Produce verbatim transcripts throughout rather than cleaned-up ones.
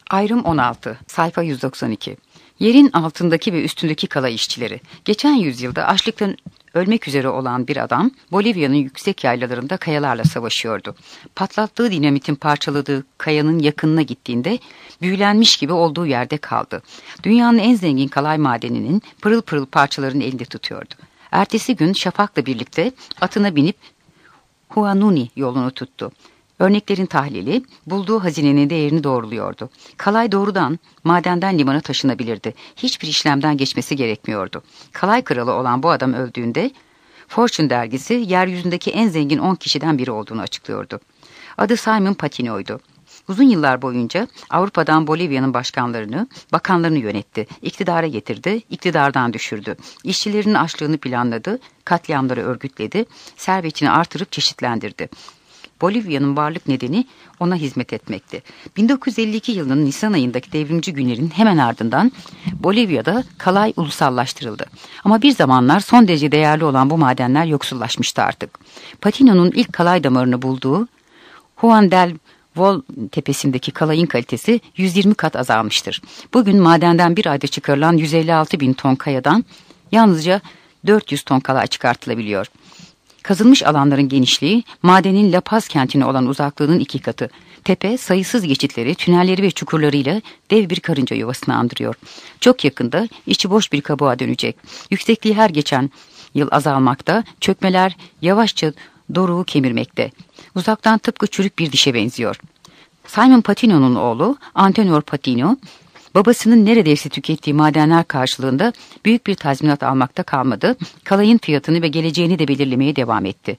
Ayrım on altı, sayfa yüz doksan iki. Yerin altındaki ve üstündeki kala işçileri. Geçen yüzyılda açlıktan ölmek üzere olan bir adam, Bolivya'nın yüksek yaylalarında kayalarla savaşıyordu. Patlattığı dinamitin parçaladığı kayanın yakınına gittiğinde, büyülenmiş gibi olduğu yerde kaldı. Dünyanın en zengin kalay madeninin pırıl pırıl parçalarını elinde tutuyordu. Ertesi gün şafakla birlikte atına binip Huanuni yolunu tuttu. Örneklerin tahlili, bulduğu hazinenin değerini doğruluyordu. Kalay doğrudan madenden limana taşınabilirdi. Hiçbir işlemden geçmesi gerekmiyordu. Kalay kralı olan bu adam öldüğünde, Fortune dergisi yeryüzündeki en zengin on kişiden biri olduğunu açıklıyordu. Adı Simon Patino'ydu. Uzun yıllar boyunca Avrupa'dan Bolivya'nın başkanlarını, bakanlarını yönetti. İktidara getirdi, iktidardan düşürdü. İşçilerin açlığını planladı, katliamları örgütledi, servetini artırıp çeşitlendirdi. Bolivya'nın varlık nedeni ona hizmet etmekti. bin dokuz yüz elli iki yılının Nisan ayındaki devrimci günlerin hemen ardından Bolivya'da kalay ulusallaştırıldı. Ama bir zamanlar son derece değerli olan bu madenler yoksullaşmıştı artık. Patino'nun ilk kalay damarını bulduğu Juan del Vol tepesindeki kalayın kalitesi yüz yirmi kat azalmıştır. Bugün madenden bir ayda çıkarılan yüz elli altı bin ton kayadan yalnızca dört yüz ton kalay çıkartılabiliyor. Kazılmış alanların genişliği, madenin La Paz kentine olan uzaklığının iki katı. Tepe, sayısız geçitleri, tünelleri ve çukurlarıyla dev bir karınca yuvasını andırıyor. Çok yakında içi boş bir kabuğa dönecek. Yüksekliği her geçen yıl azalmakta, çökmeler yavaşça doruğu kemirmekte. Uzaktan tıpkı çürük bir dişe benziyor. Simon Patino'nun oğlu Antenor Patino, babasının neredeyse tükettiği madenler karşılığında büyük bir tazminat almakta kalmadı, kalayın fiyatını ve geleceğini de belirlemeye devam etti.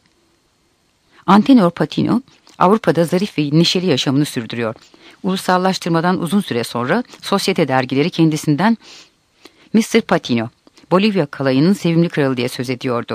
Antenor Patino, Avrupa'da zarif ve neşeli yaşamını sürdürüyor. Ulusallaştırmadan uzun süre sonra sosyete dergileri kendisinden mister Patino, Bolivya kalayının sevimli kralı diye söz ediyordu.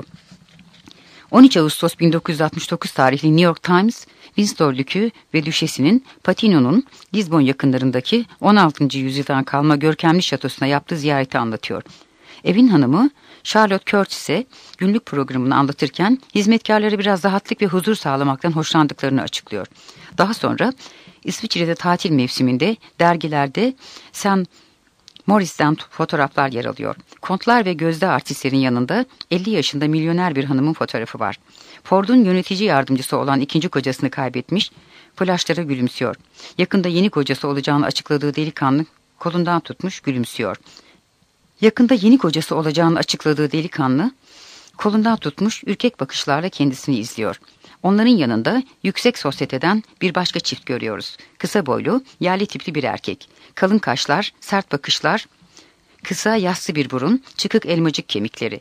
on üç Ağustos bin dokuz yüz altmış dokuz tarihli New York Times, Windsor Dükü ve Düşesi'nin Patino'nun Lisbon yakınlarındaki on altıncı yüzyıldan kalma görkemli şatosuna yaptığı ziyareti anlatıyor. Evin hanımı Charlotte Curtis'e günlük programını anlatırken hizmetkarları biraz rahatlık ve huzur sağlamaktan hoşlandıklarını açıklıyor. Daha sonra İsviçre'de tatil mevsiminde dergilerde Sam Morris'ten fotoğraflar yer alıyor. Kontlar ve gözde artistlerin yanında elli yaşında milyoner bir hanımın fotoğrafı var. Ford'un yönetici yardımcısı olan ikinci kocasını kaybetmiş, flaşlara gülümsüyor. Yakında yeni kocası olacağını açıkladığı delikanlı kolundan tutmuş gülümsüyor. Yakında yeni kocası olacağını açıkladığı delikanlı kolundan tutmuş ürkek bakışlarla kendisini izliyor. Onların yanında yüksek sosyeteden bir başka çift görüyoruz. Kısa boylu, yerli tipli bir erkek. Kalın kaşlar, sert bakışlar, kısa yassı bir burun, çıkık elmacık kemikleri.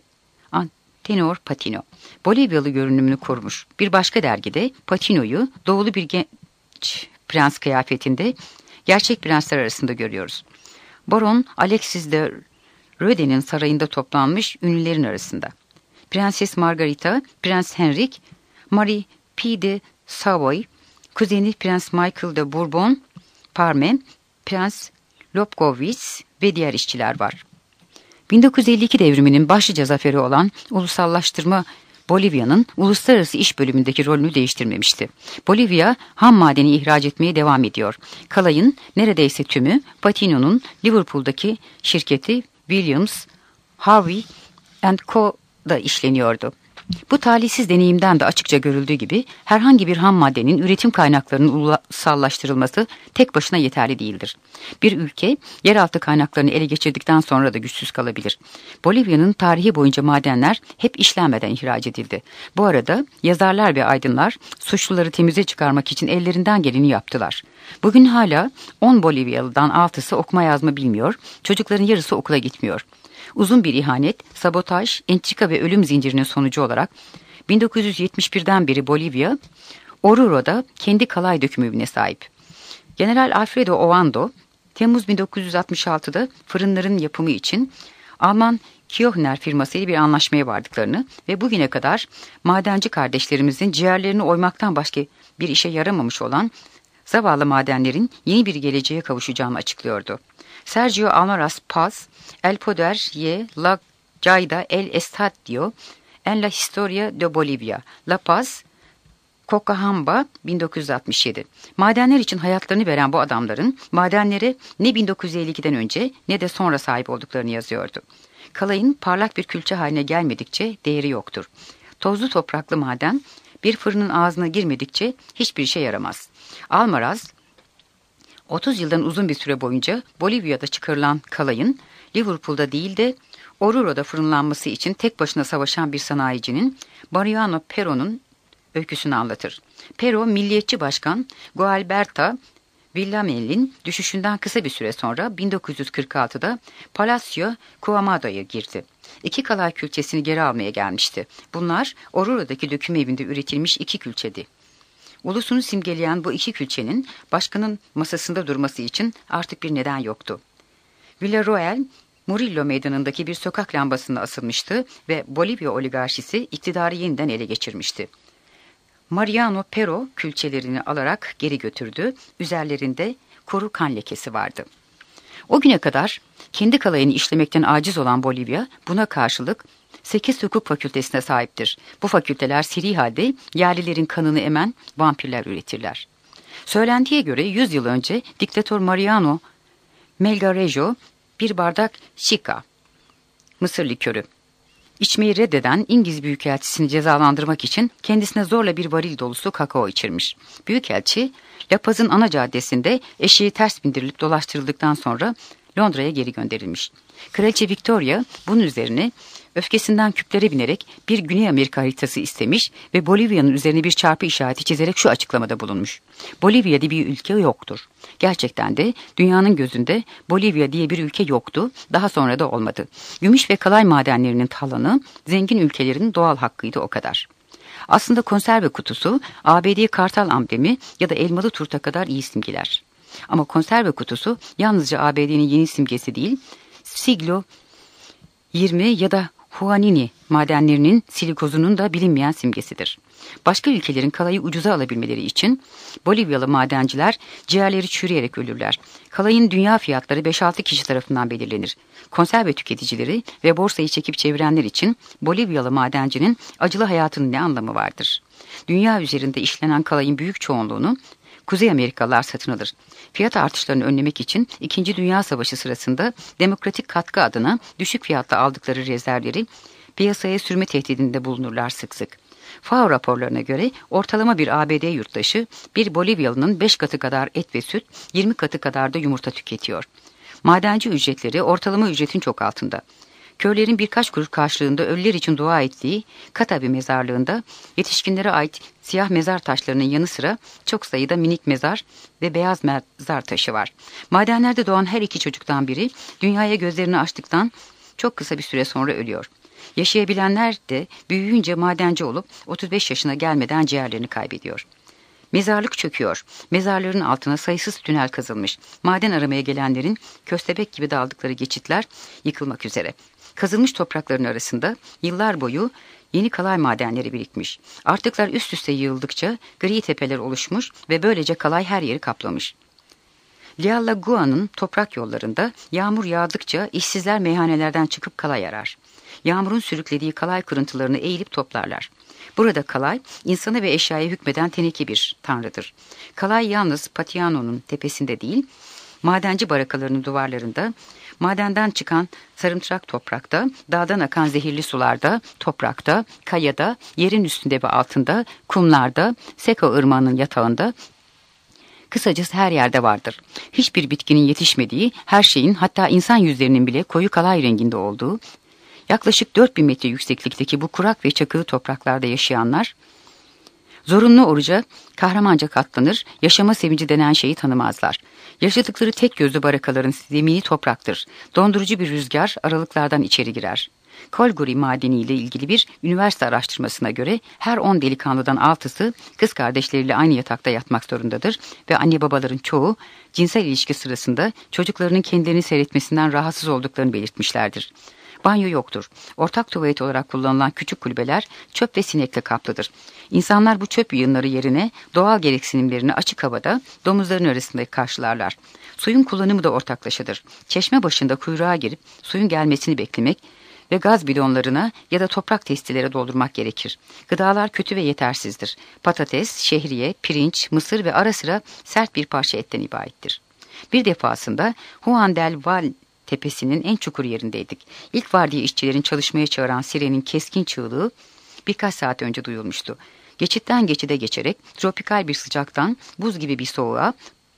Antenor Patino. Bolivyalı görünümünü korumuş. Bir başka dergide Patino'yu doğulu bir genç prens kıyafetinde gerçek prensler arasında görüyoruz. Baron Alexis de Röde'nin sarayında toplanmış ünlülerin arasında. Prenses Margarita, Prens Henrik, Marie P. de Savoy, kuzeni Prens Michael de Bourbon, Parme, Prens Lobkowitz ve diğer işçiler var. bin dokuz yüz elli iki devriminin başlıca zaferi olan ulusallaştırma Bolivya'nın uluslararası iş bölümündeki rolünü değiştirmemişti. Bolivya ham madeni ihraç etmeye devam ediyor. Kalayın neredeyse tümü Patino'nun Liverpool'daki şirketi Williams, Harvey and Co.'da işleniyordu. Bu talihsiz deneyimden de açıkça görüldüğü gibi herhangi bir ham maddenin üretim kaynaklarının ulusallaştırılması tek başına yeterli değildir. Bir ülke yeraltı kaynaklarını ele geçirdikten sonra da güçsüz kalabilir. Bolivya'nın tarihi boyunca madenler hep işlenmeden ihraç edildi. Bu arada yazarlar ve aydınlar suçluları temize çıkarmak için ellerinden geleni yaptılar. Bugün hala on Bolivyalıdan altısı okuma yazma bilmiyor, çocukların yarısı okula gitmiyor. Uzun bir ihanet, sabotaj, entrika ve ölüm zincirinin sonucu olarak bin dokuz yüz yetmiş birden beri Bolivya, Oruro'da kendi kalay dökümüne sahip. General Alfredo Ovando, Temmuz bin dokuz yüz altmış altıda fırınların yapımı için Alman Kiochner firması ile bir anlaşmaya vardıklarını ve bugüne kadar madenci kardeşlerimizin ciğerlerini oymaktan başka bir işe yaramamış olan zavallı madenlerin yeni bir geleceğe kavuşacağını açıklıyordu. Sergio Almaraz Paz, El Poder y la Caída el Estadio en la Historia de Bolivia, La Paz, Kokahamba bin dokuz yüz altmış yedi. Madenler için hayatlarını veren bu adamların madenlere ne bin dokuz yüz elli ikiden önce ne de sonra sahip olduklarını yazıyordu. Kalayın parlak bir külçe haline gelmedikçe değeri yoktur. Tozlu topraklı maden bir fırının ağzına girmedikçe hiçbir işe yaramaz. Almaraz, otuz yıldan uzun bir süre boyunca Bolivya'da çıkarılan kalayın Liverpool'da değil de Oruro'da fırınlanması için tek başına savaşan bir sanayicinin Mariano Pero'nun öyküsünü anlatır. Pero, milliyetçi başkan Gualberto Villamel'in düşüşünden kısa bir süre sonra bin dokuz yüz kırk altıda Palacio Cuamada'ya girdi. İki kalay külçesini geri almaya gelmişti. Bunlar Oruro'daki döküm evinde üretilmiş iki külçedi. Ulusunu simgeleyen bu iki külçenin başkanın masasında durması için artık bir neden yoktu. Villarroel, Murillo meydanındaki bir sokak lambasına asılmıştı ve Bolivya oligarşisi iktidarı yeniden ele geçirmişti. Mariano Pero külçelerini alarak geri götürdü. Üzerlerinde koru kan lekesi vardı. O güne kadar kendi kalayını işlemekten aciz olan Bolivya buna karşılık sekiz hukuk fakültesine sahiptir. Bu fakülteler seri halde yerlilerin kanını emen vampirler üretirler. Söylendiğe göre yüz yıl önce diktatör Mariano Melgarejo bir bardak şika, mısır likörü, İçmeyi reddeden İngiliz Büyükelçisini cezalandırmak için kendisine zorla bir varil dolusu kakao içirmiş. Büyükelçi, La Paz'ın ana caddesinde eşeği ters bindirilip dolaştırıldıktan sonra Londra'ya geri gönderilmiş. Kraliçe Victoria bunun üzerine öfkesinden küplere binerek bir Güney Amerika haritası istemiş ve Bolivya'nın üzerine bir çarpı işareti çizerek şu açıklamada bulunmuş. Bolivya diye bir ülke yoktur. Gerçekten de dünyanın gözünde Bolivya diye bir ülke yoktu, daha sonra da olmadı. Gümüş ve kalay madenlerinin talanı zengin ülkelerin doğal hakkıydı, o kadar. Aslında konserve kutusu A B D kartal amblemi ya da elmalı turta kadar iyi simgeler. Ama konserve kutusu yalnızca A B D'nin yeni simgesi değil, Siglo yirmi ya da Huanini madenlerinin silikozunun da bilinmeyen simgesidir. Başka ülkelerin kalayı ucuza alabilmeleri için Bolivyalı madenciler ciğerleri çürüyerek ölürler. Kalayın dünya fiyatları beş altı kişi tarafından belirlenir. Konserve tüketicileri ve borsayı çekip çevirenler için Bolivyalı madencinin acılı hayatının ne anlamı vardır? Dünya üzerinde işlenen kalayın büyük çoğunluğunu Kuzey Amerikalılar satın alır. Fiyat artışlarını önlemek için İkinci Dünya Savaşı sırasında demokratik katkı adına düşük fiyatla aldıkları rezervleri piyasaya sürme tehdidinde bulunurlar sık sık. F A O raporlarına göre ortalama bir A B D yurttaşı bir Bolivyalı'nın beş katı kadar et ve süt, yirmi katı kadar da yumurta tüketiyor. Madenci ücretleri ortalama ücretin çok altında. Köylerin birkaç kuruş karşılığında ölüler için dua ettiği Katabi mezarlığında yetişkinlere ait siyah mezar taşlarının yanı sıra çok sayıda minik mezar ve beyaz mezar taşı var. Madenlerde doğan her iki çocuktan biri dünyaya gözlerini açtıktan çok kısa bir süre sonra ölüyor. Yaşayabilenler de büyüyünce madenci olup otuz beş yaşına gelmeden ciğerlerini kaybediyor. Mezarlık çöküyor. Mezarların altına sayısız tünel kazılmış. Maden aramaya gelenlerin köstebek gibi daldıkları geçitler yıkılmak üzere. Kazılmış toprakların arasında yıllar boyu yeni kalay madenleri birikmiş. Artıklar üst üste yığıldıkça gri tepeler oluşmuş ve böylece kalay her yeri kaplamış. Lialagua'nın toprak yollarında yağmur yağdıkça işsizler meyhanelerden çıkıp kalay arar. Yağmurun sürüklediği kalay kırıntılarını eğilip toplarlar. Burada kalay, insana ve eşyaya hükmeden teneke bir tanrıdır. Kalay yalnız Patiano'nun tepesinde değil, madenci barakalarının duvarlarında, madenden çıkan sarımtırak toprakta, dağdan akan zehirli sularda, toprakta, kayada, yerin üstünde ve altında, kumlarda, Seko ırmağının yatağında, kısacası her yerde vardır. Hiçbir bitkinin yetişmediği, her şeyin, hatta insan yüzlerinin bile koyu kalay renginde olduğu, yaklaşık dört bin metre yükseklikteki bu kurak ve çakılı topraklarda yaşayanlar, zorunlu oruca kahramanca katlanır, yaşama sevinci denen şeyi tanımazlar. Yaşadıkları tek gözlü barakaların zemini topraktır. Dondurucu bir rüzgar aralıklardan içeri girer. Kolguri madeni ile ilgili bir üniversite araştırmasına göre her on delikanlıdan altısı kız kardeşleriyle aynı yatakta yatmak zorundadır ve anne babaların çoğu cinsel ilişki sırasında çocuklarının kendilerini seyretmesinden rahatsız olduklarını belirtmişlerdir. Banyo yoktur. Ortak tuvalet olarak kullanılan küçük kulübeler çöp ve sinekle kaplıdır. İnsanlar bu çöp yığınları yerine doğal gereksinimlerini açık havada domuzların arasında karşılarlar. Suyun kullanımı da ortaklaşadır. Çeşme başında kuyruğa girip suyun gelmesini beklemek ve gaz bidonlarına ya da toprak testilere doldurmak gerekir. Gıdalar kötü ve yetersizdir. Patates, şehriye, pirinç, mısır ve ara sıra sert bir parça etten ibarettir. Bir defasında Juan del Val tepesinin en çukur yerindeydik. İlk vardiya işçilerin çalışmaya çağıran sirenin keskin çığlığı birkaç saat önce duyulmuştu. Geçitten geçide geçerek tropikal bir sıcaktan buz gibi bir soğuğa,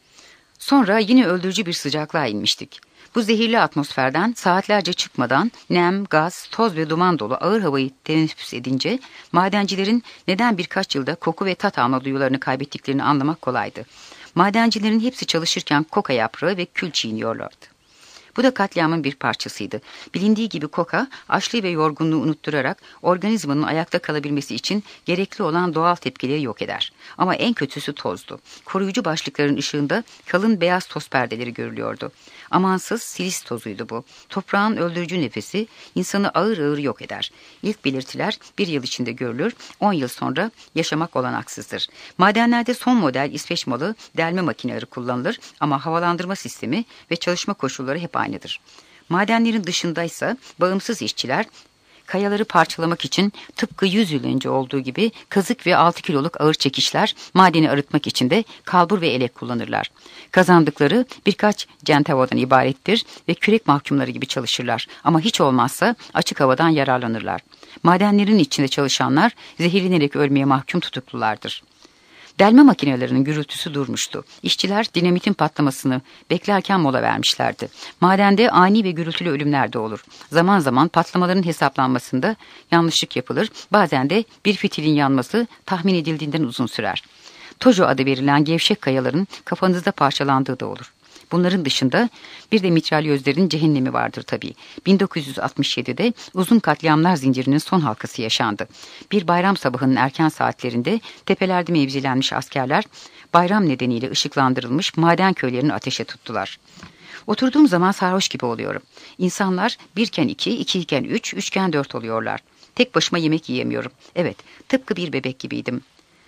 sonra yine öldürücü bir sıcaklığa inmiştik. Bu zehirli atmosferden saatlerce çıkmadan nem, gaz, toz ve duman dolu ağır havayı teneffüs edince madencilerin neden birkaç yılda koku ve tat alma duyularını kaybettiklerini anlamak kolaydı. Madencilerin hepsi çalışırken koka yaprağı ve kül çiğniyorlardı. Bu da katliamın bir parçasıydı. Bilindiği gibi koka, açlığı ve yorgunluğu unutturarak organizmanın ayakta kalabilmesi için gerekli olan doğal tepkileri yok eder. Ama en kötüsü tozdu. Koruyucu başlıkların ışığında kalın beyaz toz perdeleri görülüyordu. Amansız silis tozuydu bu. Toprağın öldürücü nefesi insanı ağır ağır yok eder. İlk belirtiler bir yıl içinde görülür, on yıl sonra yaşamak olanaksızdır. Madenlerde son model İsveç malı delme makineleri kullanılır ama havalandırma sistemi ve çalışma koşulları hep aynıdır. Madenlerin dışındaysa bağımsız işçiler kayaları parçalamak için tıpkı yüz yıl önce olduğu gibi kazık ve altı kiloluk ağır çekişler, madeni arıtmak için de kalbur ve elek kullanırlar. Kazandıkları birkaç centavodan ibarettir ve kürek mahkumları gibi çalışırlar ama hiç olmazsa açık havadan yararlanırlar. Madenlerin içinde çalışanlar zehirlenerek ölmeye mahkum tutuklulardır. Delme makinelerinin gürültüsü durmuştu. İşçiler dinamitin patlamasını beklerken mola vermişlerdi. Madende ani ve gürültülü ölümler de olur. Zaman zaman patlamaların hesaplanmasında yanlışlık yapılır. Bazen de bir fitilin yanması tahmin edildiğinden uzun sürer. Tojo adı verilen gevşek kayaların kafanızda parçalandığı da olur. Bunların dışında bir de mitralyözlerin cehennemi vardır tabii. bin dokuz yüz altmış yedide uzun katliamlar zincirinin son halkası yaşandı. Bir bayram sabahının erken saatlerinde tepelerde mevzilenmiş askerler bayram nedeniyle ışıklandırılmış maden köylerini ateşe tuttular. Oturduğum zaman sarhoş gibi oluyorum. İnsanlar birken iki, ikiyken üç, üçken dört oluyorlar. Tek başıma yemek yiyemiyorum. Evet, tıpkı bir bebek gibiydim.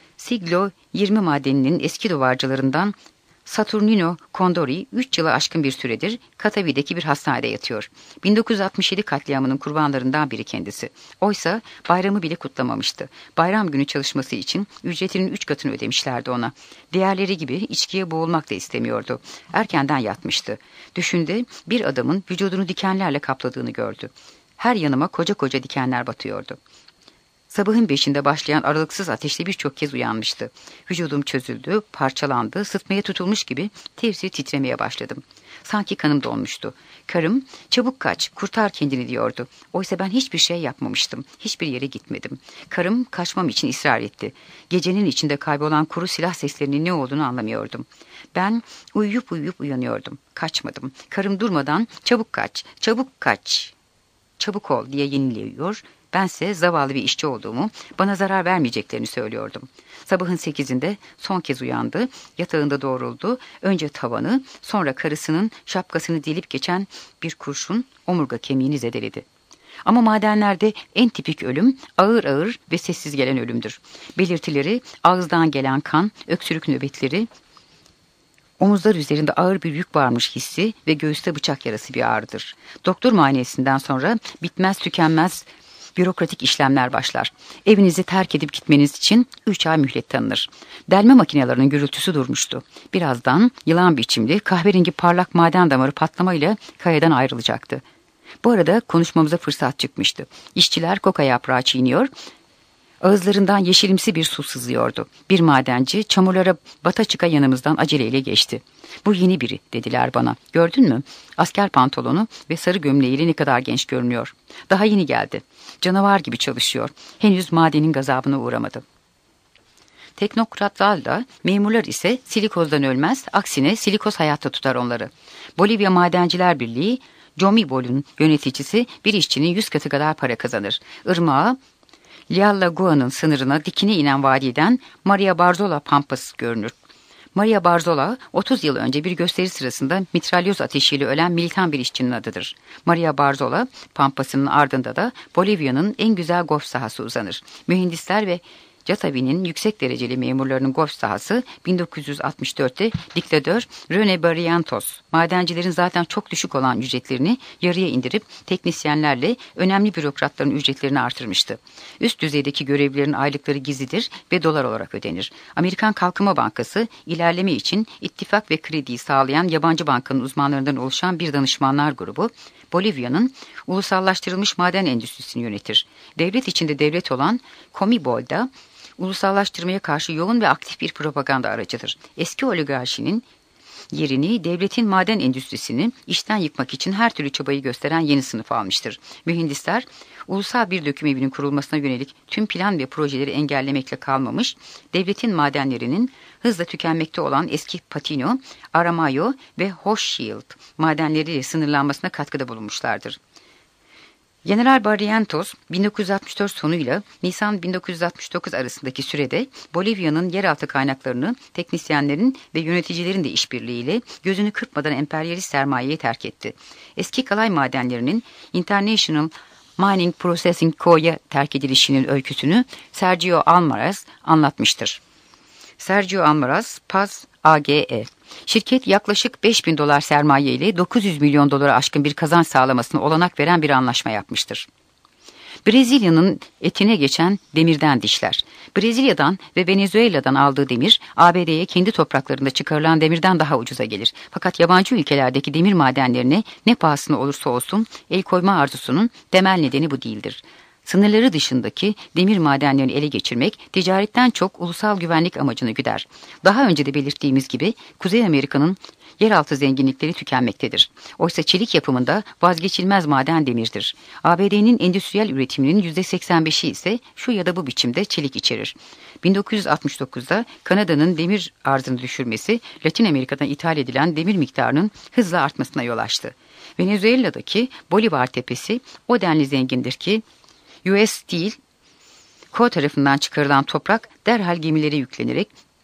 Siglo yirmi madeninin eski duvarcılarından Saturnino Condori üç yıla aşkın bir süredir Katavi'deki bir hastanede yatıyor. bin dokuz yüz altmış yedi katliamının kurbanlarından biri kendisi. Oysa bayramı bile kutlamamıştı. Bayram günü çalışması için ücretinin üç katını ödemişlerdi ona. Diğerleri gibi içkiye boğulmak da istemiyordu. Erkenden yatmıştı. Düşünde bir adamın vücudunu dikenlerle kapladığını gördü. Her yanıma koca koca dikenler batıyordu. Sabahın beşinde başlayan aralıksız ateşle birçok kez uyanmıştı. Vücudum çözüldü, parçalandı, sıtmaya tutulmuş gibi tevzi titremeye başladım. Sanki kanım donmuştu. Karım, çabuk kaç, kurtar kendini diyordu. Oysa ben hiçbir şey yapmamıştım, hiçbir yere gitmedim. Karım kaçmam için ısrar etti. Gecenin içinde kaybolan kuru silah seslerinin ne olduğunu anlamıyordum. Ben uyuyup uyuyup uyanıyordum. Kaçmadım. Karım durmadan çabuk kaç, çabuk kaç, çabuk ol diye yeniliyor. Bense zavallı bir işçi olduğumu, bana zarar vermeyeceklerini söylüyordum. Sabahın sekizinde son kez uyandı, yatağında doğruldu. Önce tavanı, sonra karısının şapkasını delip geçen bir kurşun omurga kemiğini zedeledi. Ama madenlerde en tipik ölüm ağır ağır ve sessiz gelen ölümdür. Belirtileri ağızdan gelen kan, öksürük nöbetleri, omuzlar üzerinde ağır bir yük varmış hissi ve göğüste bıçak yarası bir ağrıdır. Doktor muayenesinden sonra bitmez tükenmez bürokratik işlemler başlar. Evinizi terk edip gitmeniz için üç ay mühlet tanınır. Delme makinelerinin gürültüsü durmuştu. Birazdan yılan biçimli kahverengi parlak maden damarı patlamayla kayadan ayrılacaktı. Bu arada konuşmamıza fırsat çıkmıştı. İşçiler koka yaprağı çiğniyor, ağızlarından yeşilimsi bir su sızıyordu. Bir madenci çamurlara bata çıka yanımızdan aceleyle geçti. Bu yeni biri dediler bana. Gördün mü? Asker pantolonu ve sarı gömleğiyle ne kadar genç görünüyor. Daha yeni geldi. Canavar gibi çalışıyor. Henüz madenin gazabına uğramadı. Teknokratlar da memurlar ise silikozdan ölmez, aksine silikoz hayatta tutar onları. Bolivya Madenciler Birliği, Jomibol'un yöneticisi bir işçinin yüz katı kadar para kazanır. Irmağa, Liallagua'nın sınırına dikine inen vadiden Maria Barzola Pampas görünür. Maria Barzola, otuz yıl önce bir gösteri sırasında mitralyoz ateşiyle ölen militan bir işçinin adıdır. Maria Barzola Pampas'ının ardında da Bolivya'nın en güzel golf sahası uzanır. Mühendisler ve Jatavi'nin yüksek dereceli memurlarının golf sahası bin dokuz yüz altmış dörtte diktatör René Barrientos, madencilerin zaten çok düşük olan ücretlerini yarıya indirip teknisyenlerle önemli bürokratların ücretlerini artırmıştı. Üst düzeydeki görevlilerin aylıkları gizlidir ve dolar olarak ödenir. Amerikan Kalkınma Bankası, ilerleme için ittifak ve krediyi sağlayan yabancı bankanın uzmanlarından oluşan bir danışmanlar grubu, Bolivya'nın ulusallaştırılmış maden endüstrisini yönetir. Devlet içinde devlet olan Comibol'da ulusallaştırmaya karşı yoğun ve aktif bir propaganda aracıdır. Eski oligarşinin yerini devletin maden endüstrisini işten yıkmak için her türlü çabayı gösteren yeni sınıf almıştır. Mühendisler, ulusal bir döküm evinin kurulmasına yönelik tüm plan ve projeleri engellemekle kalmamış, devletin madenlerinin hızla tükenmekte olan eski Patino, Aramayo ve Hochschild madenleriyle sınırlanmasına katkıda bulunmuşlardır. General Barrientos, bin dokuz yüz altmış dört sonuyla Nisan bin dokuz yüz altmış dokuz arasındaki sürede Bolivya'nın yeraltı kaynaklarını teknisyenlerin ve yöneticilerin de işbirliğiyle gözünü kırpmadan emperyalist sermayeyi terk etti. Eski kalay madenlerinin International Mining Processing Co'ya terk edilişinin öyküsünü Sergio Almaraz anlatmıştır. Sergio Almaraz, Paz A G E. Şirket yaklaşık beş bin dolar sermaye ile dokuz yüz milyon dolara aşkın bir kazanç sağlamasına olanak veren bir anlaşma yapmıştır. Brezilya'nın etine geçen demirden dişler. Brezilya'dan ve Venezuela'dan aldığı demir, A B D'ye kendi topraklarında çıkarılan demirden daha ucuza gelir. Fakat yabancı ülkelerdeki demir madenlerine ne pahasına olursa olsun el koyma arzusunun temel nedeni bu değildir. Sınırları dışındaki demir madenlerini ele geçirmek ticaretten çok ulusal güvenlik amacını güder. Daha önce de belirttiğimiz gibi Kuzey Amerika'nın yeraltı zenginlikleri tükenmektedir. Oysa çelik yapımında vazgeçilmez maden demirdir. A B D'nin endüstriyel üretiminin yüzde seksen beşi ise şu ya da bu biçimde çelik içerir. bin dokuz yüz altmış dokuzda Kanada'nın demir arzını düşürmesi Latin Amerika'dan ithal edilen demir miktarının hızla artmasına yol açtı. Venezuela'daki Bolivar Tepesi o denli zengindir ki U S Steel Co tarafından çıkarılan toprak derhal gemilere yüklenerek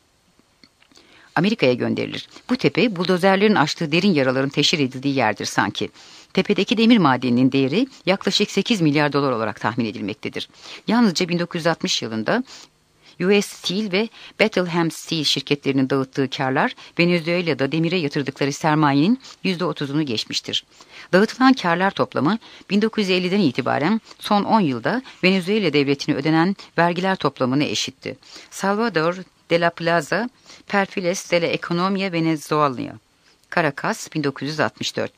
Amerika'ya gönderilir. Bu tepe buldozerlerin açtığı derin yaraların teşhir edildiği yerdir sanki. Tepedeki demir madeninin değeri yaklaşık sekiz milyar dolar olarak tahmin edilmektedir. Yalnızca bin dokuz yüz altmış yılında U S Steel ve Bethlehem Steel şirketlerinin dağıttığı karlar Venezuela'da demire yatırdıkları sermayenin yüzde otuzunu geçmiştir. Dağıtılan karlar toplamı bin dokuz yüz elliden itibaren son on yılda Venezuela devletine ödenen vergiler toplamına eşitti. Salvador de la Plaza, Perfiles de la Economia Venezuela, Caracas, bin dokuz yüz altmış dört.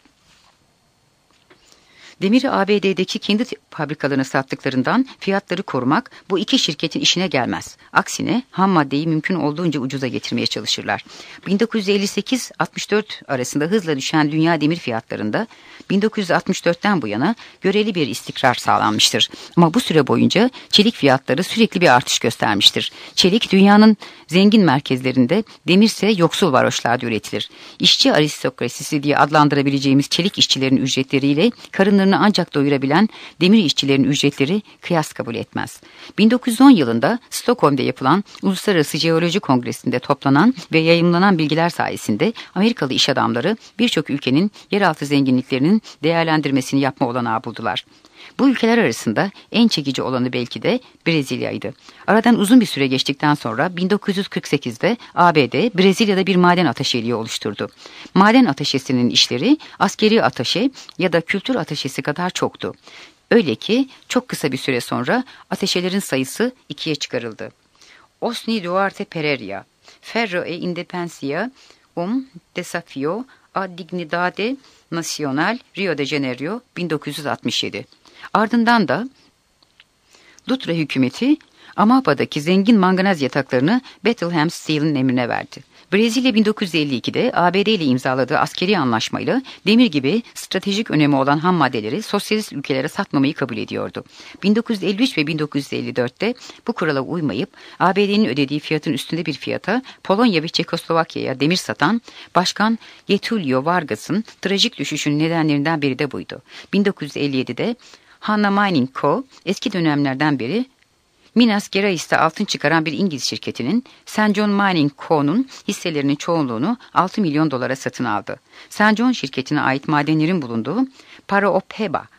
Demiri A B D'deki kendi fabrikalarına sattıklarından fiyatları korumak bu iki şirketin işine gelmez. Aksine ham maddeyi mümkün olduğunca ucuza getirmeye çalışırlar. bin dokuz yüz elli sekiz altmış dört arasında hızla düşen dünya demir fiyatlarında bin dokuz yüz altmış dörtten bu yana göreli bir istikrar sağlanmıştır. Ama bu süre boyunca çelik fiyatları sürekli bir artış göstermiştir. Çelik dünyanın zengin merkezlerinde, demirse yoksul varoşlarda üretilir. İşçi aristokrasisi diye adlandırabileceğimiz çelik işçilerin ücretleriyle karınlarını ancak doyurabilen demir işçilerin ücretleri kıyas kabul etmez. bin dokuz yüz on yılında Stockholm'da yapılan Uluslararası Jeoloji Kongresi'nde toplanan ve yayımlanan bilgiler sayesinde Amerikalı iş adamları birçok ülkenin yeraltı zenginliklerinin değerlendirmesini yapma olanağı buldular. Bu ülkeler arasında en çekici olanı belki de Brezilya'ydı. Aradan uzun bir süre geçtikten sonra bin dokuz yüz kırk sekizde A B D, Brezilya'da bir maden ateşeliği oluşturdu. Maden ateşesinin işleri askeri ateşe ya da kültür ateşesi kadar çoktu. Öyle ki çok kısa bir süre sonra ateşelerin sayısı ikiye çıkarıldı. Osni Duarte Pereira, Ferro e Independencia, Um Desafio a Dignidade Nacional, Rio de Janeiro, bin dokuz yüz altmış yedi. Ardından da Dutra hükümeti Amapa'daki zengin manganez yataklarını Bethlehem Steel'in emrine verdi. Brezilya bin dokuz yüz elli ikide A B D ile imzaladığı askeri anlaşmayla demir gibi stratejik önemi olan ham maddeleri sosyalist ülkelere satmamayı kabul ediyordu. bin dokuz yüz elli üç ve bin dokuz yüz elli dörtte bu kurala uymayıp A B D'nin ödediği fiyatın üstünde bir fiyata Polonya ve Çekoslovakya'ya demir satan Başkan Getulio Vargas'ın trajik düşüşünün nedenlerinden biri de buydu. bin dokuz yüz elli yedide Hanna Mining Co. eski dönemlerden beri Minas Gerais'te altın çıkaran bir İngiliz şirketinin Saint John Mining Co.'nun hisselerinin çoğunluğunu altı milyon dolara satın aldı. Saint John şirketine ait madenlerin bulunduğu Paraopeba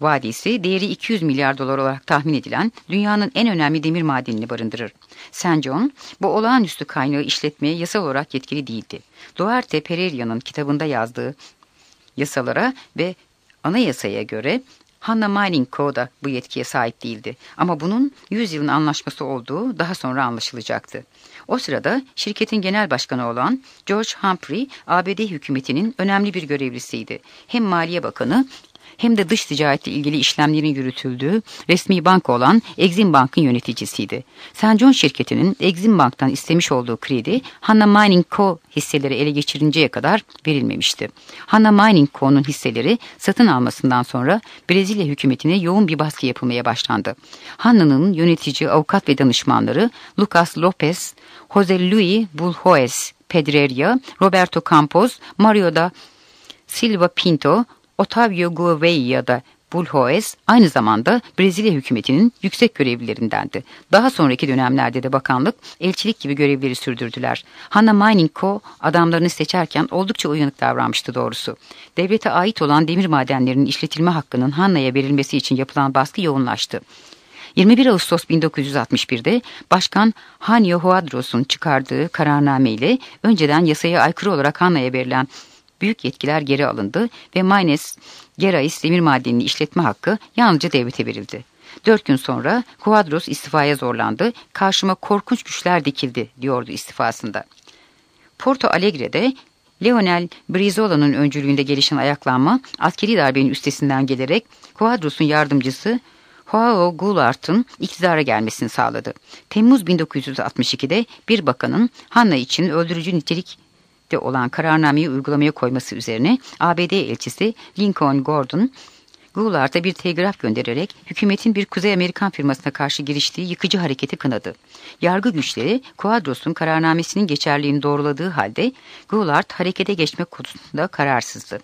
Vadisi değeri iki yüz milyar dolar olarak tahmin edilen dünyanın en önemli demir madenini barındırır. Saint John bu olağanüstü kaynağı işletmeye yasal olarak yetkili değildi. Duarte Pereira'nın kitabında yazdığı yasalara ve anayasaya göre Hanna Mining Co. da bu yetkiye sahip değildi. Ama bunun yüz yılın anlaşması olduğu daha sonra anlaşılacaktı. O sırada şirketin genel başkanı olan George Humphrey, A B D hükümetinin önemli bir görevlisiydi. Hem Maliye Bakanı hem de dış ticaretle ilgili işlemlerin yürütüldüğü resmi banka olan Exim Bank'ın yöneticisiydi. Saint John şirketinin Exim Bank'tan istemiş olduğu kredi Hanna Mining Co. hisseleri ele geçirinceye kadar verilmemişti. Hanna Mining Co.'nun hisseleri satın almasından sonra Brezilya hükümetine yoğun bir baskı yapılmaya başlandı. Hanna'nın yönetici, avukat ve danışmanları Lucas Lopez, Jose Luis Bulhoes Pedreira, Roberto Campos, Mario da Silva Pinto, Otávio Gouveia da Bulhoes aynı zamanda Brezilya hükümetinin yüksek görevlilerindendi. Daha sonraki dönemlerde de bakanlık, elçilik gibi görevleri sürdürdüler. Hanna Mining Co. adamlarını seçerken oldukça uyanık davranmıştı doğrusu. Devlete ait olan demir madenlerinin işletilme hakkının Hanna'ya verilmesi için yapılan baskı yoğunlaştı. yirmi bir Ağustos bin dokuz yüz altmış bir'de Başkan Hanio Huadros'un çıkardığı kararnameyle önceden yasaya aykırı olarak Hanna'ya verilen büyük yetkiler geri alındı ve Minas Gerais demir madenini işletme hakkı yalnızca devlete verildi. Dört gün sonra Quadros istifaya zorlandı, karşıma korkunç güçler dikildi diyordu istifasında. Porto Alegre'de Leonel Brizola'nın öncülüğünde gelişen ayaklanma askeri darbenin üstesinden gelerek Quadros'un yardımcısı João Goulart'ın iktidara gelmesini sağladı. Temmuz bin dokuz yüz altmış iki'de bir bakanın Hanna için öldürücü nitelik olan kararnameyi uygulamaya koyması üzerine A B D elçisi Lincoln Gordon, Goulart'a bir telgraf göndererek hükümetin bir Kuzey Amerikan firmasına karşı giriştiği yıkıcı hareketi kınadı. Yargı güçleri Quadros'un kararnamesinin geçerliliğini doğruladığı halde Goulart harekete geçmek konusunda kararsızdı.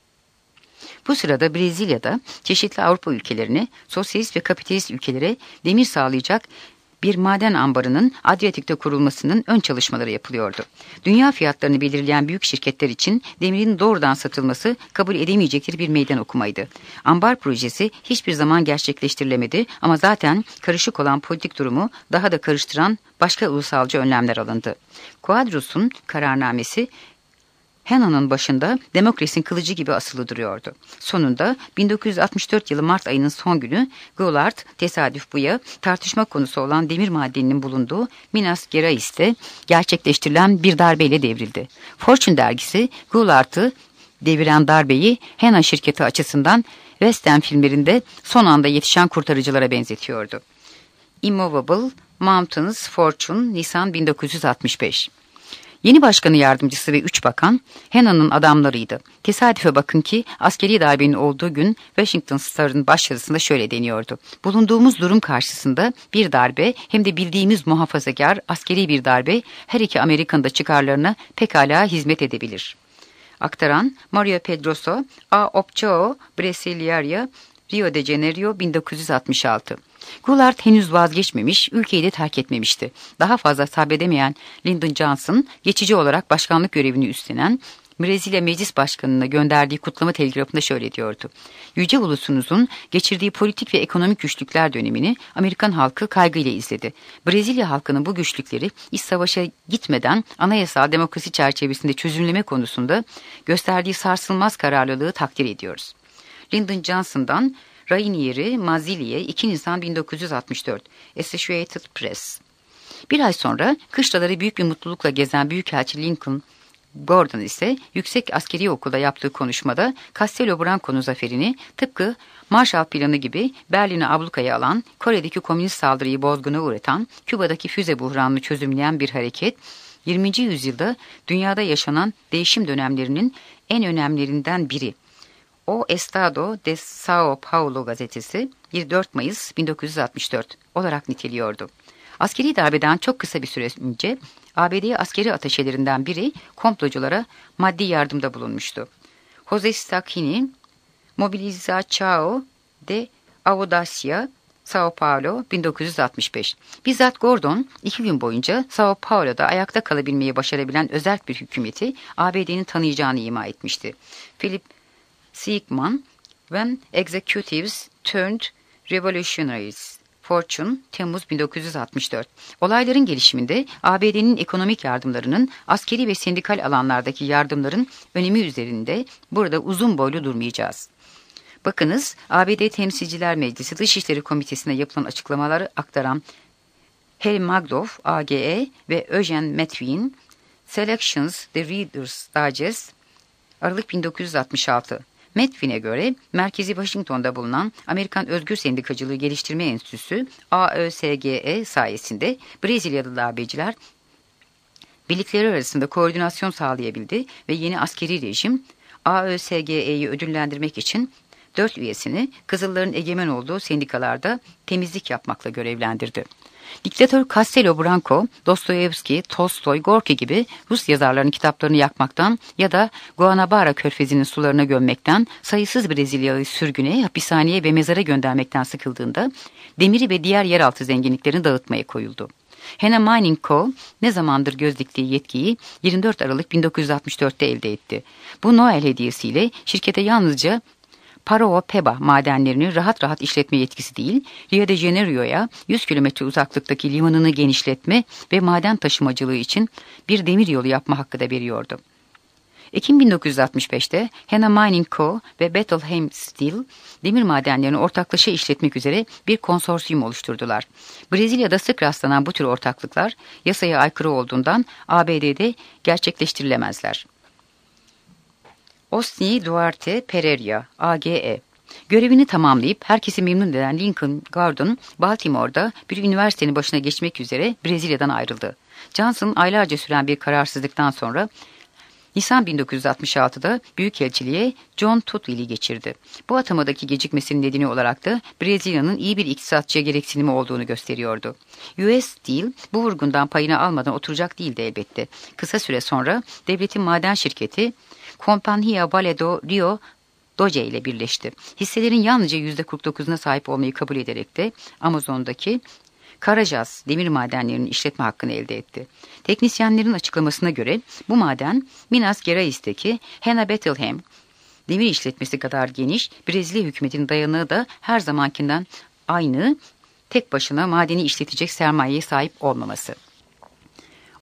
Bu sırada Brezilya'da çeşitli Avrupa ülkelerine, sosyalist ve kapitalist ülkelere demir sağlayacak bir maden ambarının Adriyatik'te kurulmasının ön çalışmaları yapılıyordu. Dünya fiyatlarını belirleyen büyük şirketler için demirin doğrudan satılması kabul edemeyecekleri bir meydan okumaydı. Ambar projesi hiçbir zaman gerçekleştirilemedi ama zaten karışık olan politik durumu daha da karıştıran başka ulusalcı önlemler alındı. Quadros'un kararnamesi Hanna'nın başında demokrasinin kılıcı gibi asılı duruyordu. Sonunda bin dokuz yüz altmış dört yılı Mart ayının son günü Goulart tesadüf buya tartışma konusu olan demir madeninin bulunduğu Minas Gerais'te gerçekleştirilen bir darbeyle devrildi. Fortune dergisi Goulart'ı deviren darbeyi Hanna şirketi açısından Western filmlerinde son anda yetişen kurtarıcılara benzetiyordu. Immovable Mountains Fortune Nisan bin dokuz yüz altmış beş. Yeni başkanı yardımcısı ve üç bakan Hanna'nın adamlarıydı. Tesadüfe bakın ki askeri darbenin olduğu gün Washington Star'ın başyazısında şöyle deniyordu. Bulunduğumuz durum karşısında bir darbe hem de bildiğimiz muhafazakar askeri bir darbe her iki Amerika'nın da çıkarlarına pekala hizmet edebilir. Aktaran Mario Pedroso, A. Opçao, Brasilia, Rio de Janeiro bin dokuz yüz altmış altı. Goulart henüz vazgeçmemiş, ülkeyi de terk etmemişti. Daha fazla sabredemeyen Lyndon Johnson, geçici olarak başkanlık görevini üstlenen Brezilya Meclis Başkanı'na gönderdiği kutlama telgrafında şöyle diyordu. Yüce ulusunuzun geçirdiği politik ve ekonomik güçlükler dönemini Amerikan halkı kaygıyla izledi. Brezilya halkının bu güçlükleri iç savaşa gitmeden anayasal demokrasi çerçevesinde çözümleme konusunda gösterdiği sarsılmaz kararlılığı takdir ediyoruz. Lyndon Johnson'dan Rainieri Mazzilli'ye iki Nisan bin dokuz yüz altmış dört. Associated Press. Bir ay sonra kışlaları büyük bir mutlulukla gezen Büyükelçi Lincoln Gordon ise Yüksek Askeri Okul'da yaptığı konuşmada Castelo Branco'nun zaferini tıpkı Marshall Planı gibi Berlin'i ablukaya alan, Kore'deki komünist saldırıyı bozguna uğratan, Küba'daki füze buhranını çözümleyen bir hareket, yirminci yüzyılda dünyada yaşanan değişim dönemlerinin en önemlilerinden biri. O Estado de Sao Paulo gazetesi yirmi dört Mayıs bin dokuz yüz altmış dört olarak niteliyordu. Askeri darbeden çok kısa bir süre önce A B D askeri ateşelerinden biri komploculara maddi yardımda bulunmuştu. Jose Stacchini, Mobilização de Audácia, Sao Paulo bin dokuz yüz altmış beş. Bizzat Gordon iki gün boyunca Sao Paulo'da ayakta kalabilmeyi başarabilen özel bir hükümeti A B D'nin tanıyacağını ima etmişti. Philip Sigman, When Executives Turned Revolutionaries. Fortune, Temmuz bin dokuz yüz altmış dört. Olayların gelişiminde A B D'nin ekonomik yardımlarının askeri ve sendikal alanlardaki yardımların önemi üzerinde burada uzun boylu durmayacağız. Bakınız, A B D Temsilciler Meclisi Dışişleri Komitesi'ne yapılan açıklamaları aktaran Harry Magdoff, A G E ve Eugene Metwin, Selections, The Reader's Digest, Aralık bin dokuz yüz altmış altı. Metwin'e göre merkezi Washington'da bulunan Amerikan Özgür Sendikacılığı Geliştirme Enstitüsü A Ö S G E sayesinde Brezilyalı darbeciler birlikleri arasında koordinasyon sağlayabildi ve yeni askeri rejim A Ö S G E'yi ödüllendirmek için dört üyesini Kızılların egemen olduğu sendikalarda temizlik yapmakla görevlendirdi. Diktatör Castelo Branco, Dostoyevski, Tolstoy, Gorki gibi Rus yazarlarının kitaplarını yakmaktan ya da Guanabara körfezinin sularına gömmekten, sayısız Brezilyalı sürgüne, hapishaneye ve mezara göndermekten sıkıldığında demiri ve diğer yeraltı zenginliklerini dağıtmaya koyuldu. Hena Mining Co. ne zamandır göz diktiği yetkiyi yirmi dört Aralık bin dokuz yüz altmış dört'te elde etti. Bu Noel hediyesiyle şirkete yalnızca Paraopeba madenlerini rahat rahat işletme yetkisi değil, Rio de Janeiro'ya yüz kilometre uzaklıktaki limanını genişletme ve maden taşımacılığı için bir demir yolu yapma hakkı da veriyordu. Ekim bin dokuz yüz altmış beş'te Hena Mining Co. ve Bethlehem Steel, demir madenlerini ortaklaşa işletmek üzere bir konsorsiyum oluşturdular. Brezilya'da sık rastlanan bu tür ortaklıklar yasaya aykırı olduğundan A B D'de gerçekleştirilemezler. Osni Duarte Pereira, A G E. Görevini tamamlayıp herkesi memnun eden Lincoln Gordon, Baltimore'da bir üniversitenin başına geçmek üzere Brezilya'dan ayrıldı. Johnson aylarca süren bir kararsızlıktan sonra Nisan bin dokuz yüz altmış altı'da Büyükelçiliğe John Tutwell'i geçirdi. Bu atamadaki gecikmesinin nedeni olarak da Brezilya'nın iyi bir iktisatçıya gereksinimi olduğunu gösteriyordu. U S Steel bu vurgundan payını almadan oturacak değildi elbette. Kısa süre sonra devletin maden şirketi Companhia Vale do Rio Doce ile birleşti. Hisselerin yalnızca yüzde kırk dokuz'una sahip olmayı kabul ederek de Amazon'daki Carajás demir madenlerinin işletme hakkını elde etti. Teknisyenlerin açıklamasına göre bu maden Minas Gerais'teki Hena Bethlehem demir işletmesi kadar geniş, Brezilya hükümetinin dayanığı da her zamankinden aynı, tek başına madeni işletecek sermayeye sahip olmaması.